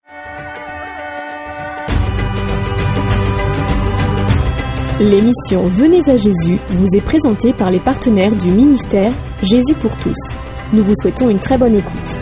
L'émission Venez à Jésus vous est présentée par les partenaires du ministère Jésus pour tous. Nous vous souhaitons une très bonne écoute.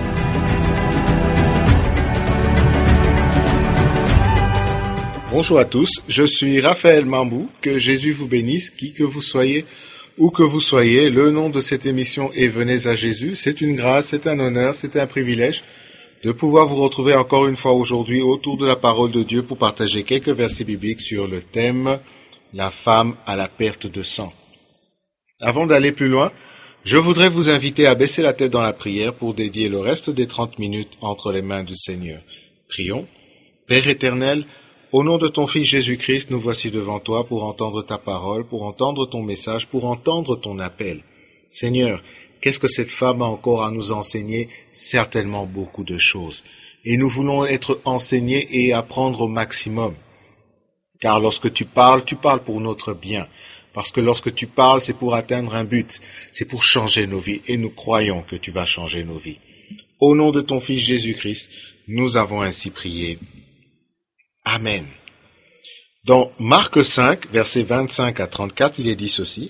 Bonjour à tous, je suis Raphaël Mambou, que Jésus vous bénisse, qui que vous soyez, où que vous soyez. Le nom de cette émission est Venez à Jésus. C'est une grâce, c'est un honneur, c'est un privilège de pouvoir vous retrouver encore une fois aujourd'hui autour de la parole de Dieu pour partager quelques versets bibliques sur le thème la femme à la perte de sang. Avant d'aller plus loin, je voudrais vous inviter à baisser la tête dans la prière pour dédier le reste des 30 minutes entre les mains du Seigneur. Prions. Père éternel, au nom de ton Fils Jésus-Christ, nous voici devant toi pour entendre ta parole, pour entendre ton message, pour entendre ton appel. Seigneur, qu'est-ce que cette femme a encore à nous enseigner? Certainement beaucoup de choses. Et nous voulons être enseignés et apprendre au maximum. Car lorsque tu parles pour notre bien. Parce que lorsque tu parles, c'est pour atteindre un but. C'est pour changer nos vies. Et nous croyons que tu vas changer nos vies. Au nom de ton Fils Jésus-Christ, nous avons ainsi prié. Amen. Dans Marc 5, versets 25 à 34, il est dit ceci.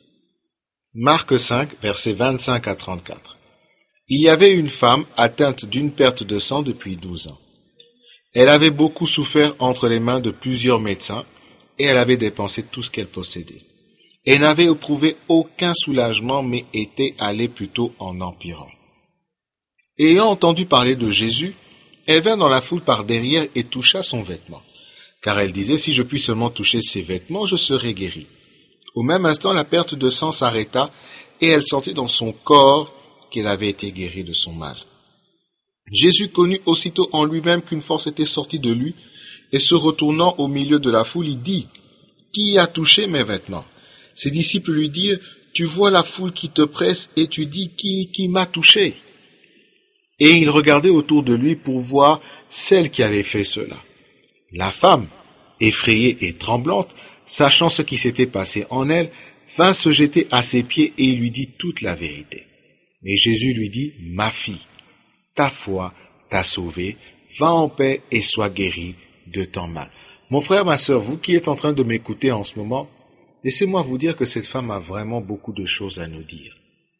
Marc 5, versets 25 à 34. Il y avait une femme atteinte d'une perte de sang depuis 12 ans. Elle avait beaucoup souffert entre les mains de plusieurs médecins et elle avait dépensé tout ce qu'elle possédait. Elle n'avait éprouvé aucun soulagement mais était allée plutôt en empirant. Ayant entendu parler de Jésus, elle vint dans la foule par derrière et toucha son vêtement. Car elle disait, si je puis seulement toucher ses vêtements, je serai guérie. Au même instant, la perte de sang s'arrêta et elle sentit dans son corps qu'elle avait été guérie de son mal. Jésus connut aussitôt en lui-même qu'une force était sortie de lui, et se retournant au milieu de la foule, il dit, « Qui a touché mes vêtements ?» Ses disciples lui dirent, « Tu vois la foule qui te presse, et tu dis, qui m'a touché ?» Et il regardait autour de lui pour voir celle qui avait fait cela. La femme, effrayée et tremblante, sachant ce qui s'était passé en elle, vint se jeter à ses pieds et il lui dit toute la vérité. Mais Jésus lui dit, « Ma fille, ta foi t'a sauvée, va en paix et sois guérie de ton mal. » Mon frère, ma sœur, vous qui êtes en train de m'écouter en ce moment, laissez-moi vous dire que cette femme a vraiment beaucoup de choses à nous dire.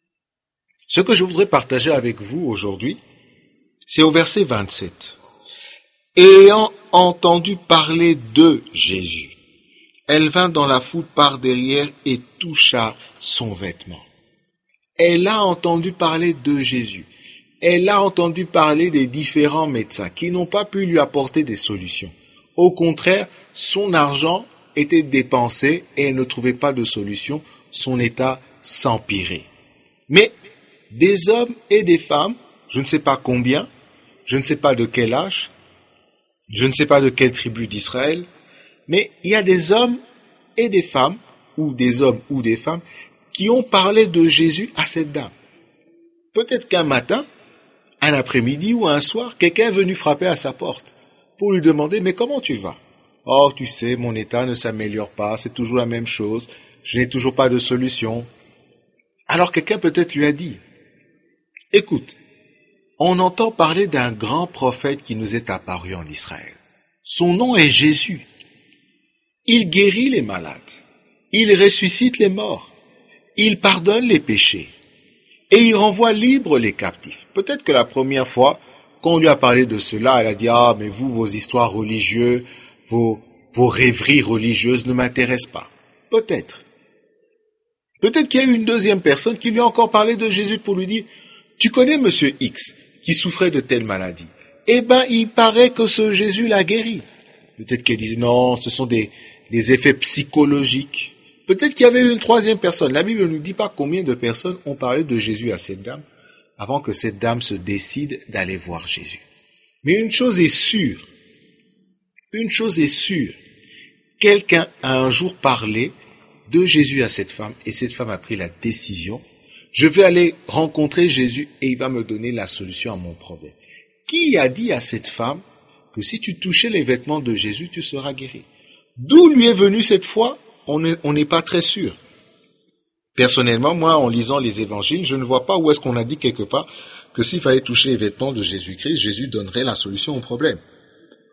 Ce que je voudrais partager avec vous aujourd'hui, c'est au verset 27. Ayant entendu parler de Jésus, elle vint dans la foule par derrière et toucha son vêtement. Elle a entendu parler de Jésus. Elle a entendu parler des différents médecins qui n'ont pas pu lui apporter des solutions. Au contraire, son argent était dépensé et elle ne trouvait pas de solution. Son état s'empirait. Mais des hommes et des femmes, je ne sais pas combien, je ne sais pas de quel âge, je ne sais pas de quelle tribu d'Israël, mais il y a des hommes et des femmes, ou des hommes ou des femmes, qui ont parlé de Jésus à cette dame. Peut-être qu'un matin, un après-midi ou un soir, quelqu'un est venu frapper à sa porte pour lui demander « Mais comment tu vas ?»« Oh, tu sais, mon état ne s'améliore pas, c'est toujours la même chose, je n'ai toujours pas de solution. » Alors quelqu'un peut-être lui a dit « Écoute, on entend parler d'un grand prophète qui nous est apparu en Israël. Son nom est Jésus. Il guérit les malades, il ressuscite les morts, il pardonne les péchés. Et il renvoie libres les captifs. Peut-être que la première fois qu'on lui a parlé de cela, elle a dit « Ah, mais vous, vos histoires religieuses, vos rêveries religieuses ne m'intéressent pas. » Peut-être. Peut-être qu'il y a eu une deuxième personne qui lui a encore parlé de Jésus pour lui dire « Tu connais monsieur X qui souffrait de telle maladie. Eh ben, il paraît que ce Jésus l'a guéri. » Peut-être qu'elle dit « Non, ce sont des effets psychologiques. » Peut-être qu'il y avait une troisième personne. La Bible ne nous dit pas combien de personnes ont parlé de Jésus à cette dame avant que cette dame se décide d'aller voir Jésus. Mais une chose est sûre, quelqu'un a un jour parlé de Jésus à cette femme et cette femme a pris la décision, je vais aller rencontrer Jésus et il va me donner la solution à mon problème. Qui a dit à cette femme que si tu touchais les vêtements de Jésus, tu seras guéri? D'où lui est venue cette foi? On n'est pas très sûr. Personnellement, moi, en lisant les évangiles, je ne vois pas où est-ce qu'on a dit quelque part que s'il fallait toucher les vêtements de Jésus-Christ, Jésus donnerait la solution au problème.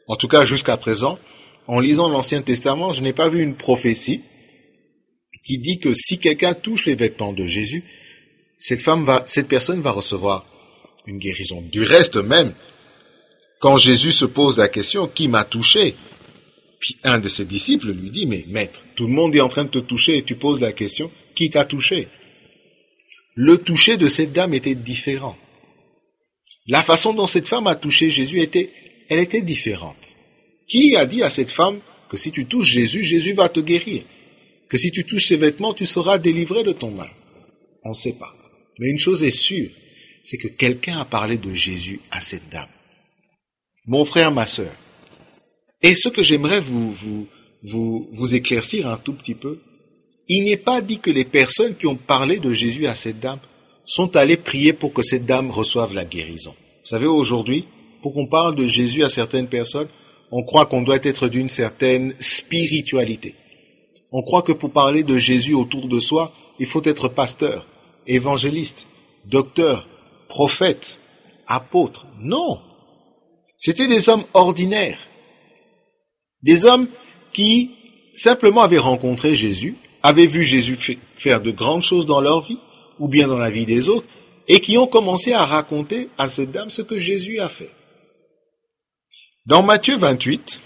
En tout cas, jusqu'à présent, en lisant l'Ancien Testament, je n'ai pas vu une prophétie qui dit que si quelqu'un touche les vêtements de Jésus, cette personne va recevoir une guérison. Du reste même, quand Jésus se pose la question, qui m'a touché? Puis un de ses disciples lui dit, mais maître, tout le monde est en train de te toucher et tu poses la question, qui t'a touché? Le toucher de cette dame était différent. La façon dont cette femme a touché Jésus était différente. Qui a dit à cette femme que si tu touches Jésus, Jésus va te guérir? Que si tu touches ses vêtements, tu seras délivré de ton mal? On ne sait pas. Mais une chose est sûre, c'est que quelqu'un a parlé de Jésus à cette dame. Mon frère, ma sœur. Et ce que j'aimerais vous éclaircir un tout petit peu, il n'est pas dit que les personnes qui ont parlé de Jésus à cette dame sont allées prier pour que cette dame reçoive la guérison. Vous savez, aujourd'hui, pour qu'on parle de Jésus à certaines personnes, on croit qu'on doit être d'une certaine spiritualité. On croit que pour parler de Jésus autour de soi, il faut être pasteur, évangéliste, docteur, prophète, apôtre. Non! C'était des hommes ordinaires. Des hommes qui simplement avaient rencontré Jésus, avaient vu Jésus faire de grandes choses dans leur vie, ou bien dans la vie des autres, et qui ont commencé à raconter à cette dame ce que Jésus a fait. Dans Matthieu 28,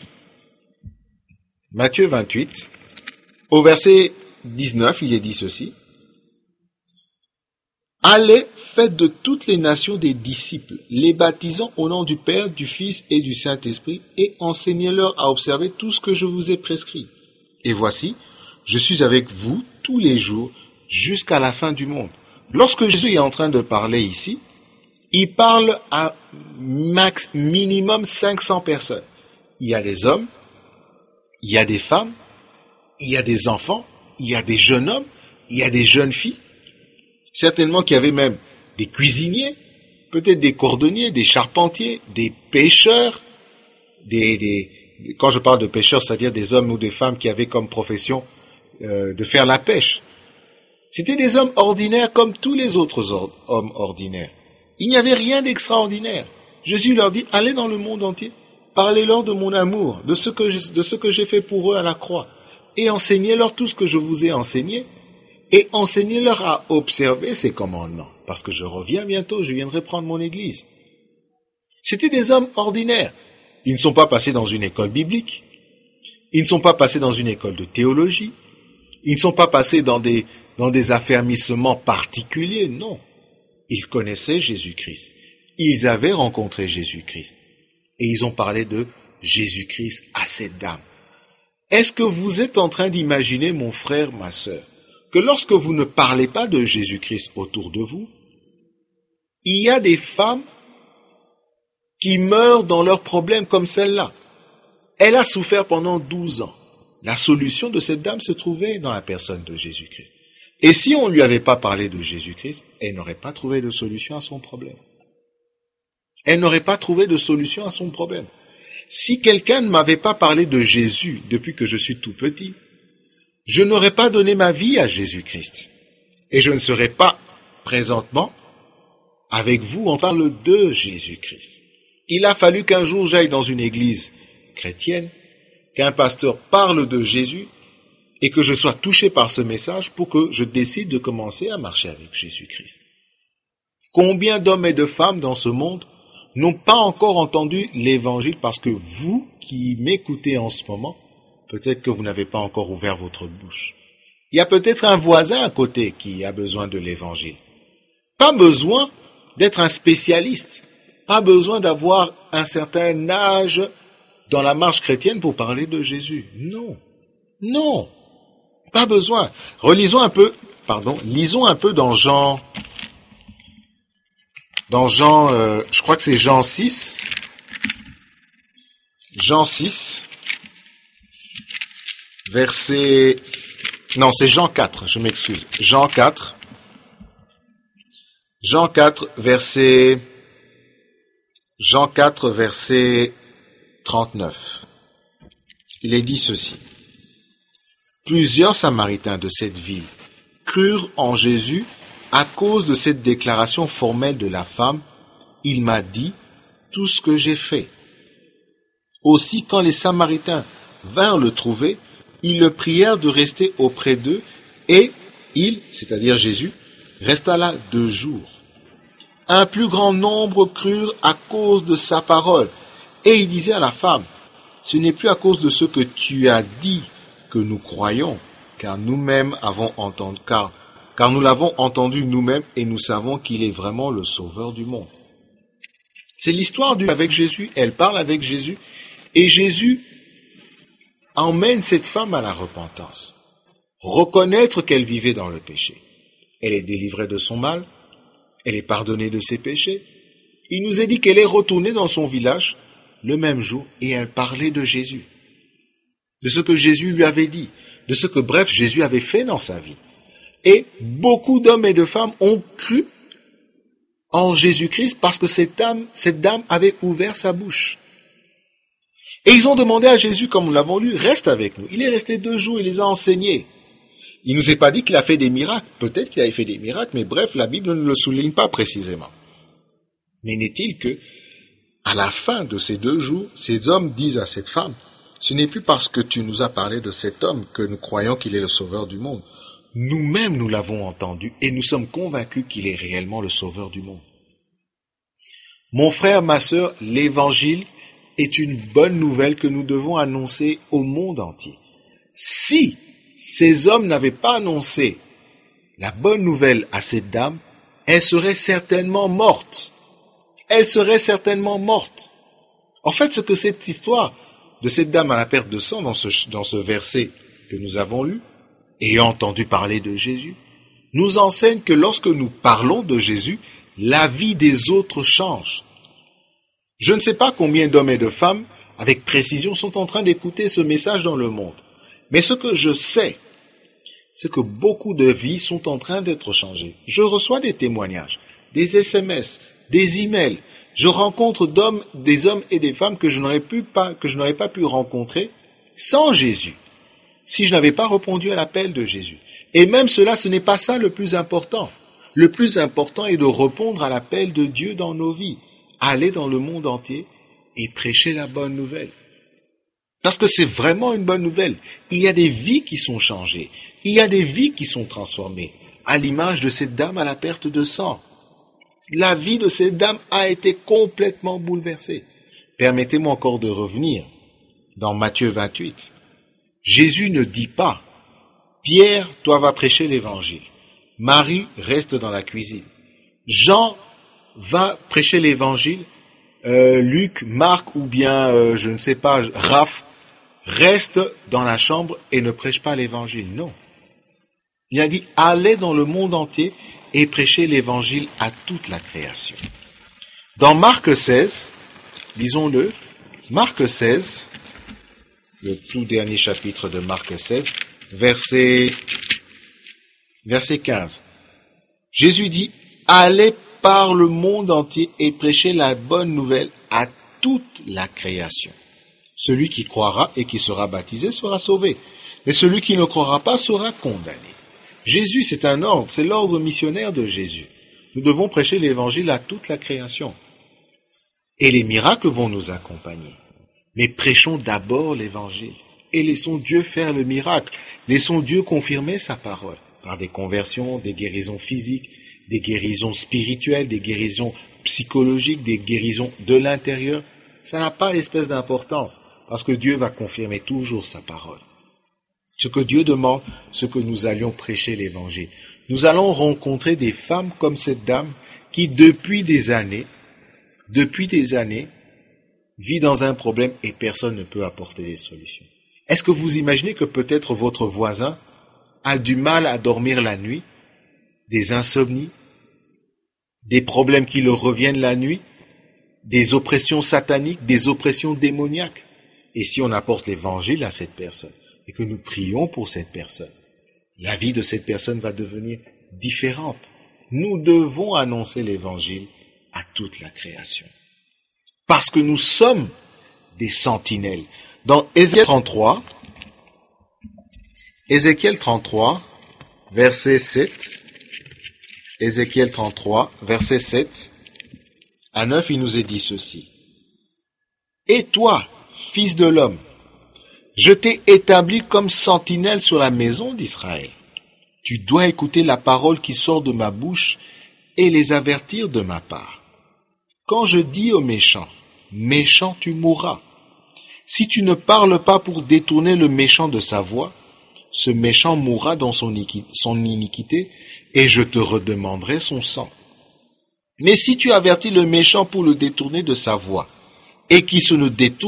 au verset 19, il est dit ceci. Allez, faites de toutes les nations des disciples, les baptisant au nom du Père, du Fils et du Saint-Esprit, et enseignez-leur à observer tout ce que je vous ai prescrit. Et voici, je suis avec vous tous les jours jusqu'à la fin du monde. Lorsque Jésus est en train de parler ici, il parle à minimum 500 personnes. Il y a des hommes, il y a des femmes, il y a des enfants, il y a des jeunes hommes, il y a des jeunes filles. Certainement qu'il y avait même des cuisiniers, peut-être des cordonniers, des charpentiers, des pêcheurs, quand je parle de pêcheurs, c'est-à-dire des hommes ou des femmes qui avaient comme profession de faire la pêche. C'était des hommes ordinaires comme tous les autres hommes ordinaires. Il n'y avait rien d'extraordinaire. Jésus leur dit, allez dans le monde entier, parlez-leur de mon amour, de ce que j'ai fait pour eux à la croix, et enseignez-leur tout ce que je vous ai enseigné, et enseignez-leur à observer ces commandements, parce que je reviens bientôt, je viendrai prendre mon église. C'était des hommes ordinaires. Ils ne sont pas passés dans une école biblique, ils ne sont pas passés dans une école de théologie, ils ne sont pas passés dans des affermissements particuliers, non. Ils connaissaient Jésus-Christ. Ils avaient rencontré Jésus-Christ. Et ils ont parlé de Jésus-Christ à cette dame. Est-ce que vous êtes en train d'imaginer, mon frère, ma sœur, que lorsque vous ne parlez pas de Jésus-Christ autour de vous, il y a des femmes qui meurent dans leurs problèmes comme celle-là. Elle a souffert pendant 12 ans. La solution de cette dame se trouvait dans la personne de Jésus-Christ. Et si on ne lui avait pas parlé de Jésus-Christ, elle n'aurait pas trouvé de solution à son problème. Elle n'aurait pas trouvé de solution à son problème. Si quelqu'un ne m'avait pas parlé de Jésus depuis que je suis tout petit, je n'aurais pas donné ma vie à Jésus-Christ. Et je ne serais pas présentement avec vous, on parle de Jésus-Christ. Il a fallu qu'un jour j'aille dans une église chrétienne, qu'un pasteur parle de Jésus, et que je sois touché par ce message pour que je décide de commencer à marcher avec Jésus-Christ. Combien d'hommes et de femmes dans ce monde n'ont pas encore entendu l'évangile parce que vous qui m'écoutez en ce moment, peut-être que vous n'avez pas encore ouvert votre bouche. Il y a peut-être un voisin à côté qui a besoin de l'évangile. Pas besoin d'être un spécialiste, pas besoin d'avoir un certain âge dans la marche chrétienne pour parler de Jésus. Non, non. Pas besoin. Lisons un peu dans Jean, je crois que c'est Jean 6. Jean 6, verset, non, c'est Jean 4, je m'excuse. Jean 4, verset 39. Il est dit ceci. Plusieurs Samaritains de cette ville crurent en Jésus à cause de cette déclaration formelle de la femme. Il m'a dit tout ce que j'ai fait. Aussi, quand les Samaritains vinrent le trouver, ils le prièrent de rester auprès d'eux, et il, c'est-à-dire Jésus, resta là 2 jours. Un plus grand nombre crurent à cause de sa parole, et il disait à la femme, « Ce n'est plus à cause de ce que tu as dit que nous croyons, car nous-mêmes avons entendu, car nous l'avons entendu nous-mêmes et nous savons qu'il est vraiment le Sauveur du monde. » C'est l'histoire avec Jésus, elle parle avec Jésus, et Jésus emmène cette femme à la repentance. Reconnaître qu'elle vivait dans le péché. Elle est délivrée de son mal, elle est pardonnée de ses péchés. Il nous est dit qu'elle est retournée dans son village le même jour et elle parlait de Jésus, de ce que Jésus lui avait dit, de ce que, bref, Jésus avait fait dans sa vie. Et beaucoup d'hommes et de femmes ont cru en Jésus-Christ parce que cette dame avait ouvert sa bouche. Et ils ont demandé à Jésus, comme nous l'avons lu, reste avec nous. Il est resté 2 jours, il les a enseignés. Il ne nous est pas dit qu'il a fait des miracles. Peut-être qu'il a fait des miracles, mais bref, la Bible ne le souligne pas précisément. Mais n'est-il que, à la fin de ces 2 jours, ces hommes disent à cette femme, ce n'est plus parce que tu nous as parlé de cet homme que nous croyons qu'il est le sauveur du monde. Nous-mêmes, nous l'avons entendu et nous sommes convaincus qu'il est réellement le sauveur du monde. Mon frère, ma sœur, l'évangile est une bonne nouvelle que nous devons annoncer au monde entier. Si ces hommes n'avaient pas annoncé la bonne nouvelle à cette dame, elle serait certainement morte. Elle serait certainement morte. En fait, ce que cette histoire de cette dame à la perte de sang dans ce verset que nous avons lu, ayant entendu parler de Jésus, nous enseigne que lorsque nous parlons de Jésus, la vie des autres change. Je ne sais pas combien d'hommes et de femmes, avec précision, sont en train d'écouter ce message dans le monde. Mais ce que je sais, c'est que beaucoup de vies sont en train d'être changées. Je reçois des témoignages, des SMS, des emails. Je rencontre des hommes et des femmes que je n'aurais pas pu rencontrer sans Jésus, si je n'avais pas répondu à l'appel de Jésus. Et même cela, ce n'est pas ça le plus important. Le plus important est de répondre à l'appel de Dieu dans nos vies, aller dans le monde entier et prêcher la bonne nouvelle. Parce que c'est vraiment une bonne nouvelle. Il y a des vies qui sont changées. Il y a des vies qui sont transformées, à l'image de cette dame à la perte de sang. La vie de cette dame a été complètement bouleversée. Permettez-moi encore de revenir dans Matthieu 28. Jésus ne dit pas, Pierre, toi vas prêcher l'évangile. Marie reste dans la cuisine. Jean va prêcher l'évangile. Luc, Marc ou bien, je ne sais pas, Raph, reste dans la chambre et ne prêche pas l'évangile. Non. Il a dit, allez dans le monde entier et prêchez l'évangile à toute la création. Dans Marc 16, lisons-le, Marc 16, le tout dernier chapitre de Marc 16, verset 15. Jésus dit, allez par le monde entier et prêchez la bonne nouvelle à toute la création. Celui qui croira et qui sera baptisé sera sauvé, mais celui qui ne croira pas sera condamné. Jésus, c'est un ordre, c'est l'ordre missionnaire de Jésus. Nous devons prêcher l'évangile à toute la création. Et les miracles vont nous accompagner. Mais prêchons d'abord l'évangile et laissons Dieu faire le miracle. Laissons Dieu confirmer sa parole par des conversions, des guérisons physiques, des guérisons spirituelles, des guérisons psychologiques, des guérisons de l'intérieur. Ça n'a pas l'espèce d'importance parce que Dieu va confirmer toujours sa parole. Ce que Dieu demande, c'est que nous allions prêcher l'évangile. Nous allons rencontrer des femmes comme cette dame qui, depuis des années, vit dans un problème et personne ne peut apporter des solutions. Est-ce que vous imaginez que peut-être votre voisin a du mal à dormir la nuit, des insomnies, des problèmes qui le reviennent la nuit, des oppressions sataniques, des oppressions démoniaques? Et si on apporte l'évangile à cette personne, et que nous prions pour cette personne, la vie de cette personne va devenir différente. Nous devons annoncer l'évangile à toute la création. Parce que nous sommes des sentinelles. Dans Ézéchiel 33, verset 7, Ézéchiel 33, verset 7 à 9, il nous est dit ceci. Et toi, fils de l'homme, je t'ai établi comme sentinelle sur la maison d'Israël. Tu dois écouter la parole qui sort de ma bouche et les avertir de ma part. Quand je dis au méchant, méchant tu mourras. Si tu ne parles pas pour détourner le méchant de sa voie, ce méchant mourra dans son iniquité et je te redemanderai son sang. Mais si tu avertis le méchant pour le détourner de sa voie, et qui s'en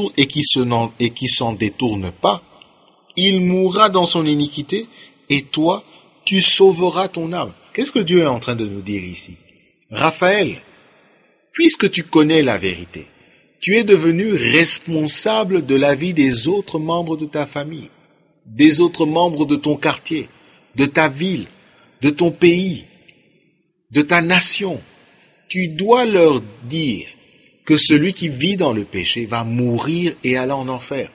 détourne pas, il mourra dans son iniquité, et toi, tu sauveras ton âme. Qu'est-ce que Dieu est en train de nous dire ici? Raphaël, puisque tu connais la vérité, tu es devenu responsable de la vie des autres membres de ta famille, des autres membres de ton quartier, de ta ville, de ton pays, de ta nation. Tu dois leur dire que celui qui vit dans le péché va mourir et aller en enfer.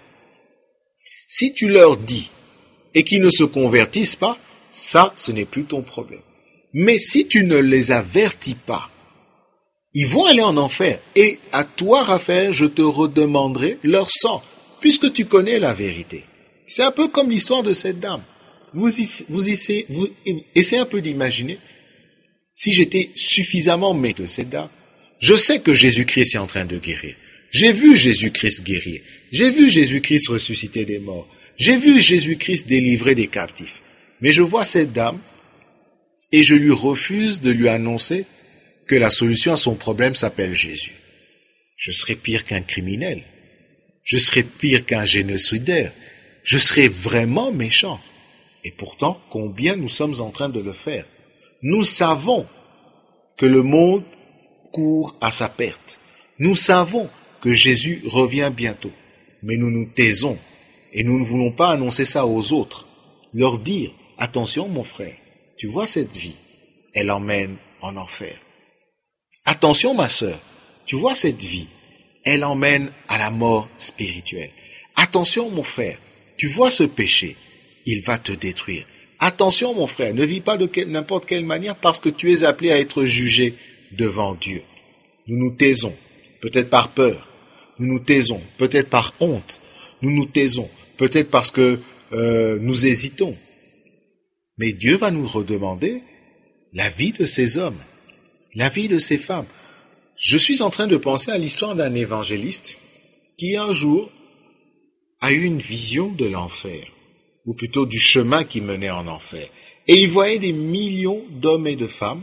Si tu leur dis et qu'ils ne se convertissent pas, ça, ce n'est plus ton problème. Mais si tu ne les avertis pas, ils vont aller en enfer. Et à toi, Raphaël, je te redemanderai leur sang, puisque tu connais la vérité. C'est un peu comme l'histoire de cette dame. Vous essayez un peu d'imaginer, si j'étais suffisamment maître de cette dame, je sais que Jésus-Christ est en train de guérir. J'ai vu Jésus-Christ guérir. J'ai vu Jésus-Christ ressusciter des morts. J'ai vu Jésus-Christ délivrer des captifs. Mais je vois cette dame et je lui refuse de lui annoncer que la solution à son problème s'appelle Jésus. Je serais pire qu'un criminel. Je serais pire qu'un génocidaire. Je serais vraiment méchant. Et pourtant, combien nous sommes en train de le faire? Nous savons que le monde court à sa perte. Nous savons que Jésus revient bientôt. Mais nous nous taisons et nous ne voulons pas annoncer ça aux autres. Leur dire, attention mon frère, tu vois cette vie, elle emmène en enfer. Attention ma sœur, tu vois cette vie, elle emmène à la mort spirituelle. Attention mon frère, tu vois ce péché, il va te détruire. Attention mon frère, ne vis pas de n'importe quelle manière parce que tu es appelé à être jugé devant Dieu. Nous nous taisons, peut-être par peur, nous nous taisons, peut-être par honte, nous nous taisons, peut-être parce que nous hésitons. Mais Dieu va nous redemander la vie de ces hommes, la vie de ces femmes. Je suis en train de penser à l'histoire d'un évangéliste qui un jour a eu une vision de l'enfer, ou plutôt du chemin qui menait en enfer. Et il voyait des millions d'hommes et de femmes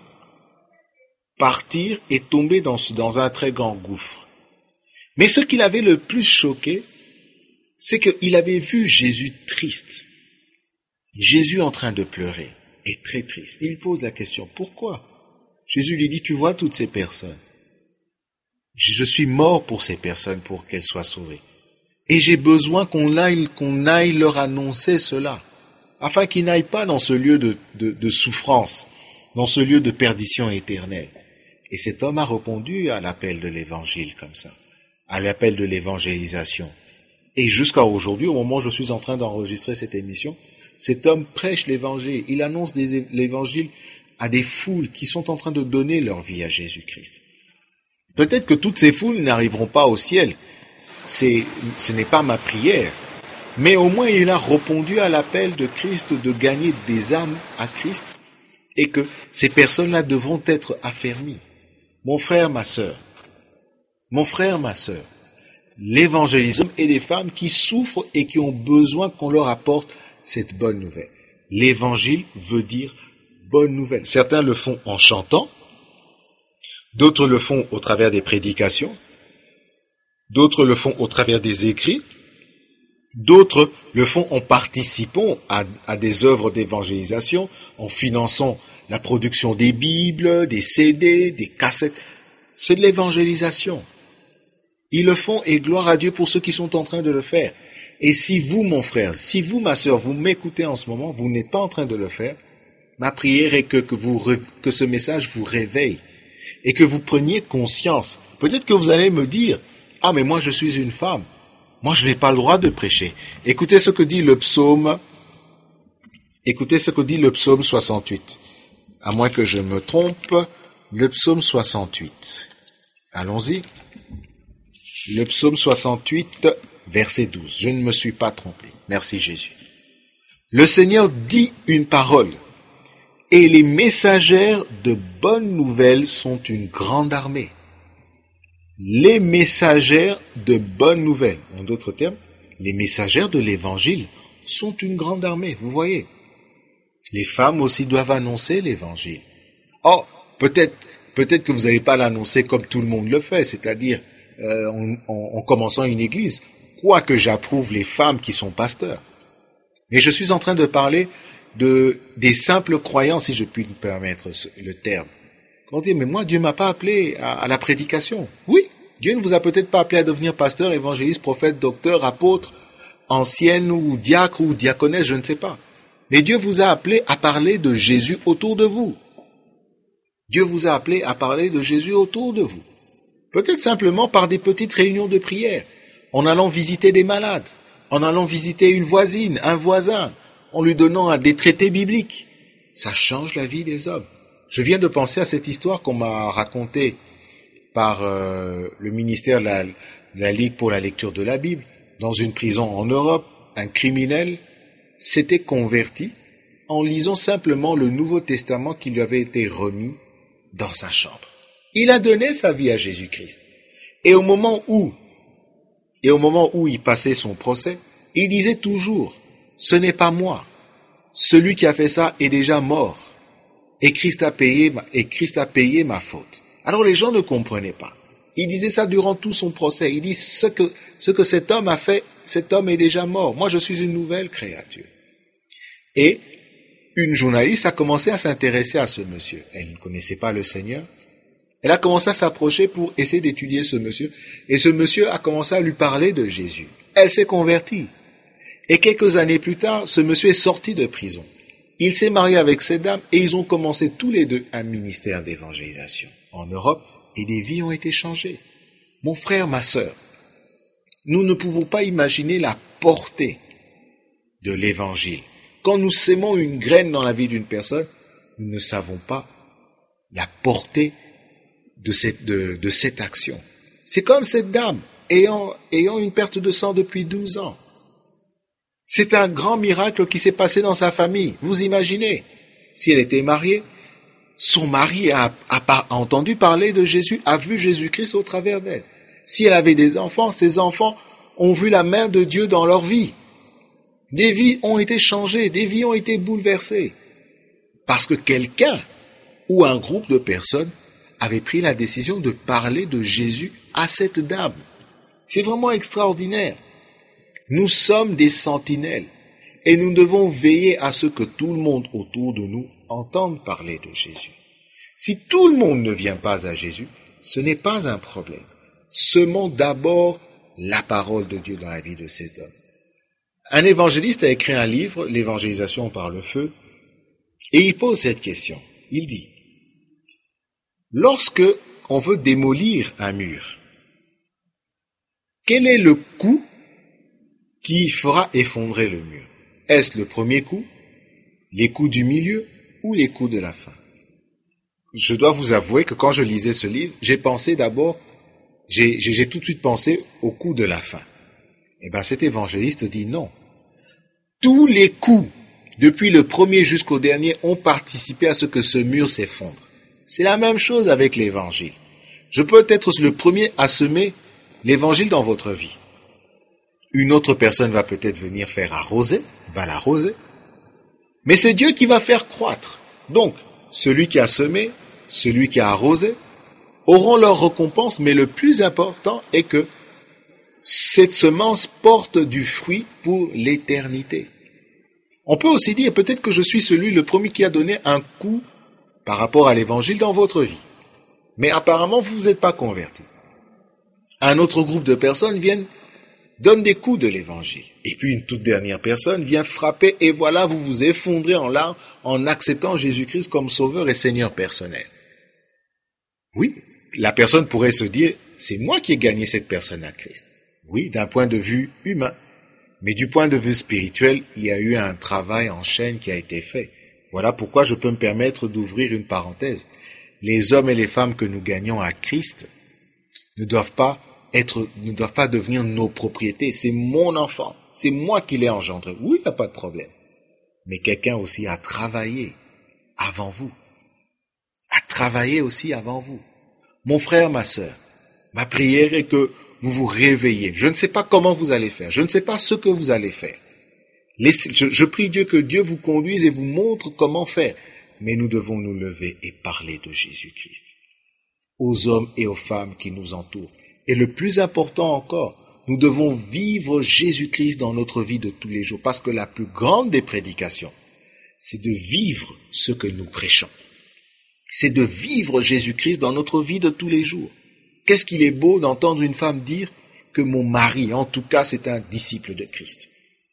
partir et tomber dans un très grand gouffre. Mais ce qui l'avait le plus choqué, c'est qu'il avait vu Jésus triste. Jésus en train de pleurer et très triste. Il pose la question, pourquoi? Jésus lui dit, tu vois toutes ces personnes. Je suis mort pour ces personnes pour qu'elles soient sauvées. Et j'ai besoin qu'on aille leur annoncer cela, afin qu'ils n'aillent pas dans ce lieu de souffrance, dans ce lieu de perdition éternelle. Et cet homme a répondu à l'appel de l'évangile comme ça, à l'appel de l'évangélisation. Et jusqu'à aujourd'hui, au moment où je suis en train d'enregistrer cette émission, cet homme prêche l'évangile, il annonce l'évangile à des foules qui sont en train de donner leur vie à Jésus-Christ. Peut-être que toutes ces foules n'arriveront pas au ciel, ce n'est pas ma prière, mais au moins il a répondu à l'appel de Christ de gagner des âmes à Christ et que ces personnes-là devront être affermies. Mon frère, ma sœur, l'évangélisme est des femmes qui souffrent et qui ont besoin qu'on leur apporte cette bonne nouvelle. L'évangile veut dire bonne nouvelle. Certains le font en chantant, d'autres le font au travers des prédications, d'autres le font au travers des écrits, d'autres le font en participant à des œuvres d'évangélisation, en finançant la production des Bibles, des CD, des cassettes. C'est de l'évangélisation. Ils le font et gloire à Dieu pour ceux qui sont en train de le faire. Et si vous, mon frère, si vous, ma sœur, vous m'écoutez en ce moment, vous n'êtes pas en train de le faire, ma prière est que ce message vous réveille et que vous preniez conscience. Peut-être que vous allez me dire, ah mais moi je suis une femme, moi je n'ai pas le droit de prêcher. Écoutez ce que dit le psaume 68. À moins que je me trompe, le psaume 68. Allons-y. Le psaume 68 verset 12. Je ne me suis pas trompé. Merci Jésus. Le Seigneur dit une parole, et les messagères de bonnes nouvelles sont une grande armée. Les messagères de bonnes nouvelles, en d'autres termes, les messagères de l'évangile sont une grande armée, vous voyez. Les femmes aussi doivent annoncer l'évangile. Oh, peut-être que vous n'allez pas l'annoncer comme tout le monde le fait, c'est-à-dire en commençant une église, quoique j'approuve les femmes qui sont pasteurs. Mais je suis en train de parler des simples croyants, si je puis me permettre le terme. On dit, mais moi, Dieu m'a pas appelé à la prédication. Oui, Dieu ne vous a peut-être pas appelé à devenir pasteur, évangéliste, prophète, docteur, apôtre, ancienne ou diacre ou diaconesse, je ne sais pas. Mais Dieu vous a appelé à parler de Jésus autour de vous. Dieu vous a appelé à parler de Jésus autour de vous. Peut-être simplement par des petites réunions de prière, en allant visiter des malades, en allant visiter une voisine, un voisin, en lui donnant des traités bibliques. Ça change la vie des hommes. Je viens de penser à cette histoire qu'on m'a racontée par le ministère de la Ligue pour la lecture de la Bible. Dans une prison en Europe, un criminel s'était converti en lisant simplement le Nouveau Testament qui lui avait été remis dans sa chambre. Il a donné sa vie à Jésus-Christ. Et au moment où il passait son procès, il disait toujours, ce n'est pas moi. Celui qui a fait ça est déjà mort. Et Christ a payé ma faute. Alors les gens ne comprenaient pas. Il disait ça durant tout son procès. Il dit, ce que cet homme a fait, cet homme est déjà mort. Moi, je suis une nouvelle créature. Et une journaliste a commencé à s'intéresser à ce monsieur. Elle ne connaissait pas le Seigneur. Elle a commencé à s'approcher pour essayer d'étudier ce monsieur. Et ce monsieur a commencé à lui parler de Jésus. Elle s'est convertie. Et quelques années plus tard, ce monsieur est sorti de prison. Il s'est marié avec cette dame et ils ont commencé tous les deux un ministère d'évangélisation en Europe et des vies ont été changées. Mon frère, ma sœur, nous ne pouvons pas imaginer la portée de l'évangile. Quand nous sémons une graine dans la vie d'une personne, nous ne savons pas la portée de cette action. C'est comme cette dame ayant une perte de sang depuis 12 ans. C'est un grand miracle qui s'est passé dans sa famille. Vous imaginez, si elle était mariée, son mari a entendu parler de Jésus, a vu Jésus-Christ au travers d'elle. Si elle avait des enfants, ses enfants ont vu la main de Dieu dans leur vie. Des vies ont été changées, des vies ont été bouleversées. Parce que quelqu'un ou un groupe de personnes avait pris la décision de parler de Jésus à cette dame. C'est vraiment extraordinaire. Nous sommes des sentinelles et nous devons veiller à ce que tout le monde autour de nous entende parler de Jésus. Si tout le monde ne vient pas à Jésus, ce n'est pas un problème. Semons d'abord la parole de Dieu dans la vie de cet homme. Un évangéliste a écrit un livre, L'évangélisation par le feu, et il pose cette question. Il dit, lorsque on veut démolir un mur, quel est le coup qui fera effondrer le mur? Est-ce le premier coup, les coups du milieu ou les coups de la fin? Je dois vous avouer que quand je lisais ce livre, j'ai tout de suite pensé au coup de la fin. Eh bien, cet évangéliste dit non. Tous les coups, depuis le premier jusqu'au dernier, ont participé à ce que ce mur s'effondre. C'est la même chose avec l'évangile. Je peux être le premier à semer l'évangile dans votre vie. Une autre personne va peut-être venir va l'arroser. Mais c'est Dieu qui va faire croître. Donc, celui qui a semé, celui qui a arrosé, auront leur récompense, mais le plus important est que cette semence porte du fruit pour l'éternité. On peut aussi dire, peut-être que je suis le premier qui a donné un coup par rapport à l'évangile dans votre vie. Mais apparemment, vous n'êtes pas converti. Un autre groupe de personnes donne des coups de l'évangile. Et puis une toute dernière personne vient frapper et voilà, vous vous effondrez en larmes en acceptant Jésus-Christ comme sauveur et Seigneur personnel. Oui, la personne pourrait se dire, c'est moi qui ai gagné cette personne à Christ. Oui, d'un point de vue humain. Mais du point de vue spirituel, il y a eu un travail en chaîne qui a été fait. Voilà pourquoi je peux me permettre d'ouvrir une parenthèse. Les hommes et les femmes que nous gagnons à Christ ne doivent pas ne doivent pas devenir nos propriétés. C'est mon enfant. C'est moi qui l'ai engendré. Oui, il n'y a pas de problème. Mais quelqu'un aussi a travaillé avant vous. A travaillé aussi avant vous. Mon frère, ma sœur, ma prière est que vous vous réveillez. Je ne sais pas comment vous allez faire. Je ne sais pas ce que vous allez faire. Je prie Dieu que Dieu vous conduise et vous montre comment faire. Mais nous devons nous lever et parler de Jésus-Christ aux hommes et aux femmes qui nous entourent. Et le plus important encore, nous devons vivre Jésus-Christ dans notre vie de tous les jours, parce que la plus grande des prédications, c'est de vivre ce que nous prêchons. C'est de vivre Jésus-Christ dans notre vie de tous les jours. Qu'est-ce qu'il est beau d'entendre une femme dire que mon mari, en tout cas, c'est un disciple de Christ.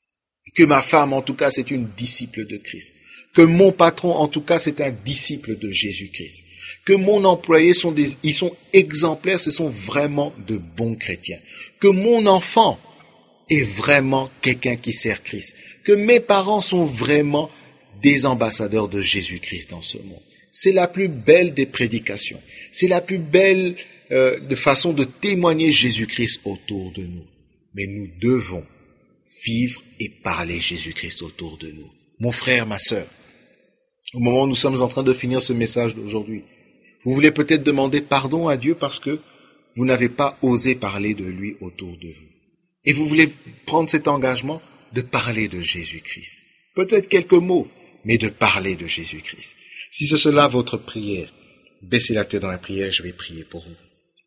Que ma femme, en tout cas, c'est une disciple de Christ. Que mon patron, en tout cas, c'est un disciple de Jésus-Christ. Que mon employé, ils sont exemplaires, ce sont vraiment de bons chrétiens. Que mon enfant est vraiment quelqu'un qui sert Christ. Que mes parents sont vraiment des ambassadeurs de Jésus-Christ dans ce monde. C'est la plus belle des prédications. C'est la plus belle de façon de témoigner Jésus-Christ autour de nous. Mais nous devons vivre et parler Jésus-Christ autour de nous. Mon frère, ma sœur, au moment où nous sommes en train de finir ce message d'aujourd'hui, vous voulez peut-être demander pardon à Dieu parce que vous n'avez pas osé parler de lui autour de vous. Et vous voulez prendre cet engagement de parler de Jésus-Christ. Peut-être quelques mots, mais de parler de Jésus-Christ. Si c'est cela votre prière, baissez la tête dans la prière, je vais prier pour vous.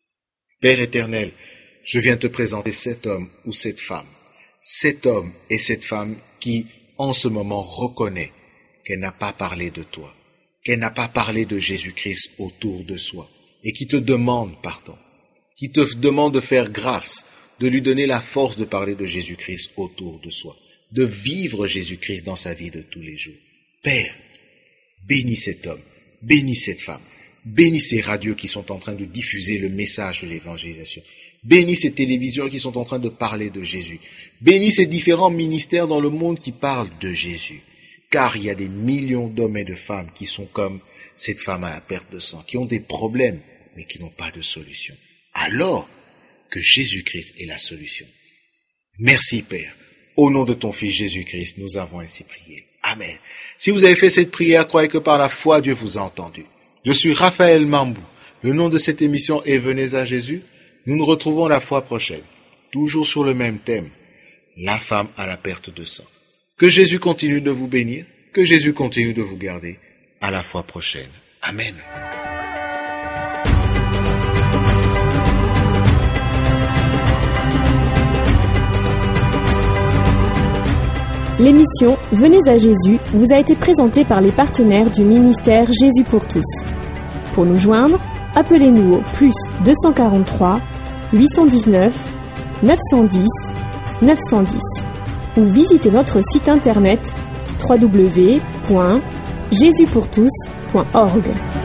Père éternel, je viens te présenter cet homme ou cette femme. Cet homme et cette femme qui, en ce moment, reconnaît qu'elle n'a pas parlé de toi, qu'elle n'a pas parlé de Jésus-Christ autour de soi, et qui te demande pardon, qui te demande de faire grâce, de lui donner la force de parler de Jésus-Christ autour de soi, de vivre Jésus-Christ dans sa vie de tous les jours. Père, bénis cet homme, bénis cette femme, bénis ces radios qui sont en train de diffuser le message de l'évangélisation, bénis ces télévisions qui sont en train de parler de Jésus, bénis ces différents ministères dans le monde qui parlent de Jésus. Car il y a des millions d'hommes et de femmes qui sont comme cette femme à la perte de sang, qui ont des problèmes, mais qui n'ont pas de solution. Alors que Jésus-Christ est la solution. Merci Père. Au nom de ton Fils Jésus-Christ, nous avons ainsi prié. Amen. Si vous avez fait cette prière, croyez que par la foi, Dieu vous a entendu. Je suis Raphaël Mambou. Le nom de cette émission est Venez à Jésus. Nous nous retrouvons la fois prochaine, toujours sur le même thème, la femme à la perte de sang. Que Jésus continue de vous bénir, que Jésus continue de vous garder. À la fois prochaine. Amen. L'émission Venez à Jésus vous a été présentée par les partenaires du ministère Jésus pour tous. Pour nous joindre, appelez-nous au +243 819 910 910 ou visitez notre site internet www.jesuspourtous.org.